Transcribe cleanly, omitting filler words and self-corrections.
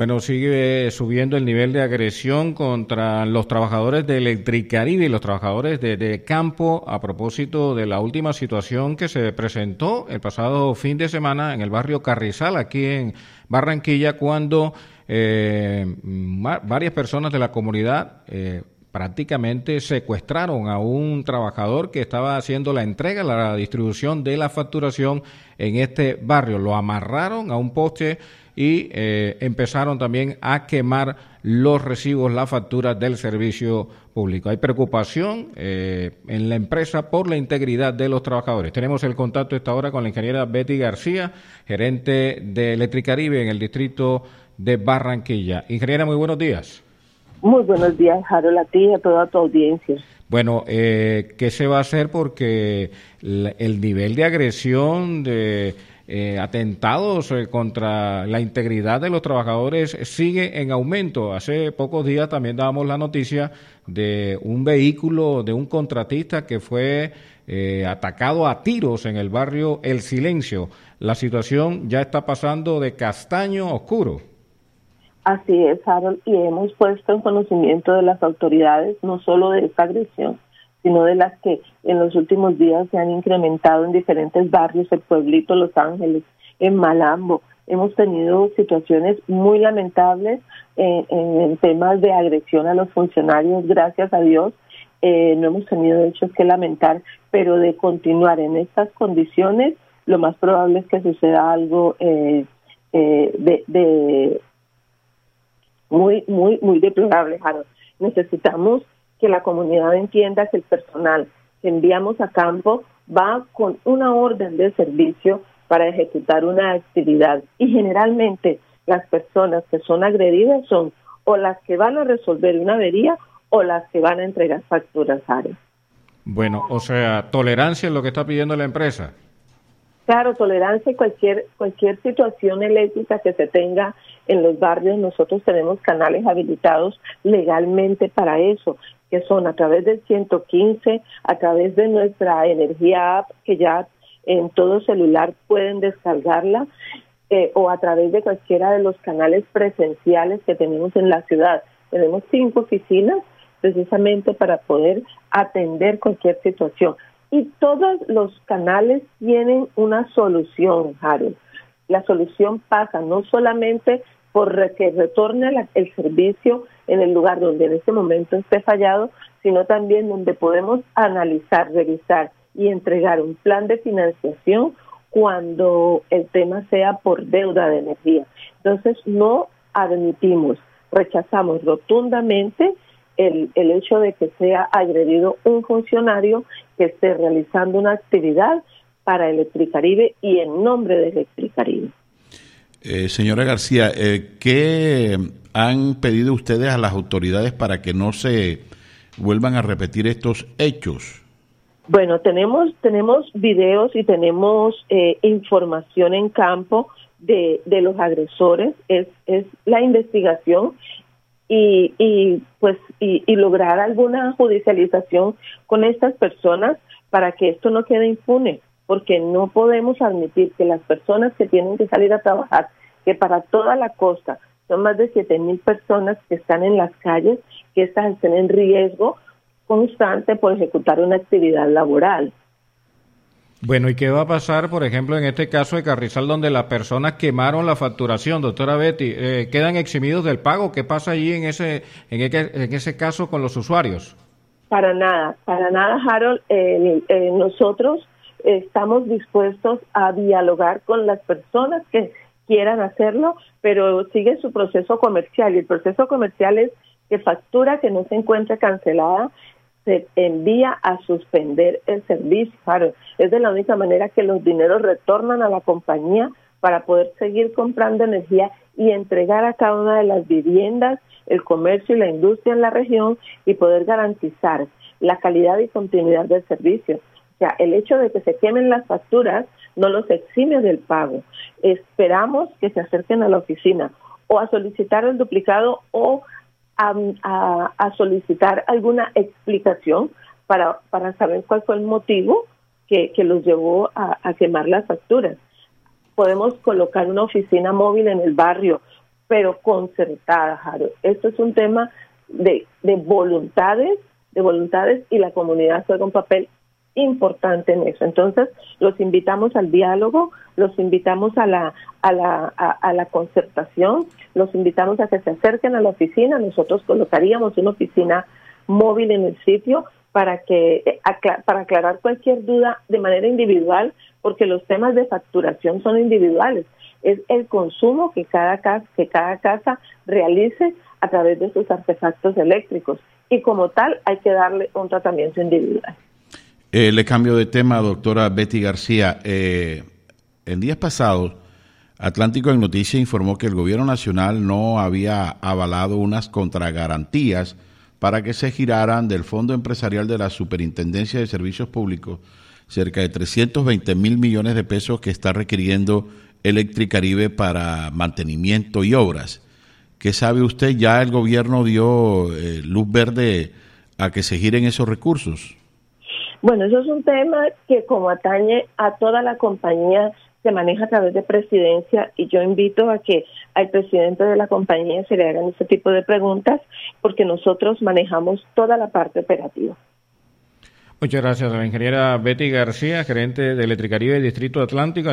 Bueno, sigue subiendo el nivel de agresión contra los trabajadores de Electricaribe y los trabajadores de campo a propósito de la última situación que se presentó el pasado fin de semana en el barrio Carrizal, aquí en Barranquilla, cuando varias personas de la comunidad prácticamente secuestraron a un trabajador que estaba haciendo la entrega, la distribución de la facturación en este barrio. Lo amarraron a un poste y empezaron también a quemar los recibos, las facturas del servicio público. Hay preocupación en la empresa por la integridad de los trabajadores. Tenemos el contacto a esta hora con la ingeniera Betty García, gerente de Electricaribe en el distrito de Barranquilla. Ingeniera, muy buenos días. Muy buenos días, Harold, a ti y a toda tu audiencia. Bueno, ¿qué se va a hacer? Porque el nivel de agresión, de atentados contra la integridad de los trabajadores sigue en aumento. Hace pocos días también dábamos la noticia de un vehículo de un contratista que fue atacado a tiros en el barrio El Silencio. La situación ya está pasando de castaño a oscuro. Así es, Harold, y hemos puesto en conocimiento de las autoridades no solo de esta agresión, sino de las que en los últimos días se han incrementado en diferentes barrios, el pueblito Los Ángeles, en Malambo. Hemos tenido situaciones muy lamentables en temas de agresión a los funcionarios, gracias a Dios. No hemos tenido hechos que lamentar, pero de continuar en estas condiciones, lo más probable es que suceda algo muy deplorable, Harold. Necesitamos que la comunidad entienda que el personal que enviamos a campo va con una orden de servicio para ejecutar una actividad, y generalmente las personas que son agredidas son o las que van a resolver una avería o las que van a entregar facturas, Harold. Bueno, o sea, tolerancia es lo que está pidiendo la empresa. Claro, tolerancia y cualquier situación eléctrica que se tenga en los barrios. Nosotros tenemos canales habilitados legalmente para eso, que son a través del 115, a través de nuestra energía app, que ya en todo celular pueden descargarla, o a través de cualquiera de los canales presenciales que tenemos en la ciudad. Tenemos 5 oficinas precisamente para poder atender cualquier situación. Y todos los canales tienen una solución, Harold. La solución pasa no solamente por que retorne el servicio en el lugar donde en este momento esté fallado, sino también donde podemos analizar, revisar y entregar un plan de financiación cuando el tema sea por deuda de energía. Entonces, no admitimos, rechazamos rotundamente el hecho de que sea agredido un funcionario que esté realizando una actividad para Electricaribe y en nombre de Electricaribe. Señora García, ¿qué han pedido ustedes a las autoridades para que no se vuelvan a repetir estos hechos? Bueno, tenemos videos y tenemos información en campo de los agresores. Es la investigación y lograr alguna judicialización con estas personas para que esto no quede impune, porque no podemos admitir que las personas que tienen que salir a trabajar, que para toda la costa son más de 7,000 personas que están en las calles, que estas estén en riesgo constante por ejecutar una actividad laboral. Bueno, ¿y qué va a pasar, por ejemplo, en este caso de Carrizal, donde las personas quemaron la facturación, doctora Betty? ¿Quedan eximidos del pago? ¿Qué pasa allí en ese caso con los usuarios? Para nada, Harold. Nosotros estamos dispuestos a dialogar con las personas que quieran hacerlo, pero sigue su proceso comercial, y el proceso comercial es que factura que no se encuentre cancelada se envía a suspender el servicio. Claro, es de la única manera que los dineros retornan a la compañía para poder seguir comprando energía y entregar a cada una de las viviendas, el comercio y la industria en la región, y poder garantizar la calidad y continuidad del servicio. O sea, el hecho de que se quemen las facturas no los exime del pago. Esperamos que se acerquen a la oficina o a solicitar el duplicado o a solicitar alguna explicación para saber cuál fue el motivo que los llevó a quemar las facturas. Podemos colocar una oficina móvil en el barrio, pero concertada, Harold. Esto es un tema de voluntades, y la comunidad juega un papel importante en eso. Entonces, los invitamos al diálogo, los invitamos a la concertación, los invitamos a que se acerquen a la oficina. Nosotros colocaríamos una oficina móvil en el sitio para aclarar cualquier duda de manera individual, porque los temas de facturación son individuales. Es el consumo que cada casa realice a través de sus artefactos eléctricos, y como tal hay que darle un tratamiento individual. Le cambio de tema, doctora Betty García. En días pasados, Atlántico en Noticias informó que el gobierno nacional no había avalado unas contragarantías para que se giraran del Fondo Empresarial de la Superintendencia de Servicios Públicos cerca de 320 millones de pesos que está requiriendo Electricaribe para mantenimiento y obras. ¿Qué sabe usted? ¿Ya el gobierno dio luz verde a que se giren esos recursos? Bueno, eso es un tema que como atañe a toda la compañía se maneja a través de presidencia, y yo invito a que al presidente de la compañía se le hagan ese tipo de preguntas, porque nosotros manejamos toda la parte operativa. Muchas gracias a la ingeniera Betty García, gerente de Electricaribe Distrito Atlántico.